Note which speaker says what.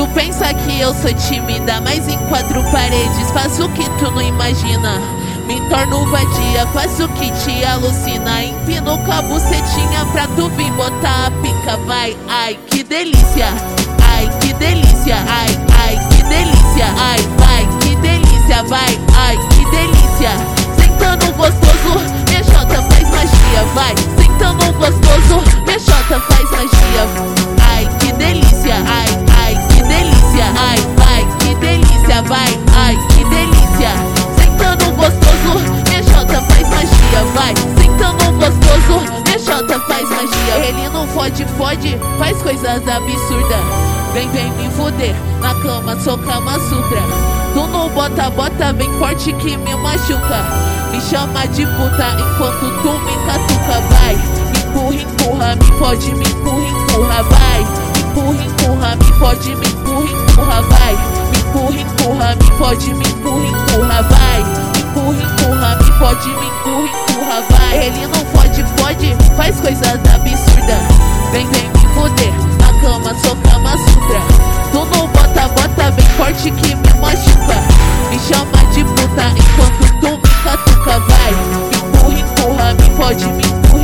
Speaker 1: Tu pensa que eu sou tímida, mas em quatro paredes faço o que tu não imagina. Me torno vadia, faço o que te alucina. Empino com a bucetinha pra tu vir botar a pica. Vai, ai, que delícia. Ai, que delícia. Ai, ai, que delícia. Ai, vai, que delícia. Vai, ai, que delícia. Sentando gostoso, minha xota faz magia. Vai, sentando gostoso, minha xota faz magia. Ai, que delícia. Ai, ai, que delícia. Ai, vai, que delícia. Vai, ai, que delícia. Sentando gostoso, minha xota faz magia. Vai, sentando gostoso, minha xota faz magia. Ele não fode, faz coisas absurdas. Vem me foder, na cama sou Kama Sutra. Tu não bota bem forte que me machuca. Me chama de puta enquanto tu me catuca. Vai, me empurra, me fode, me empurra, vai. Me empurra, me fode, me empurra, vai. Me empurra, me fode, me empurra, vai. Me empurra, me fode, me empurra, vai. Ele não fode, faz coisas absurdas. Vem me foder, na cama sou Kama Sutra. Tu não bota bem forte que me machuca. Me chama de puta enquanto tu me catuca. Vai, me empurra, me fode, me empurra.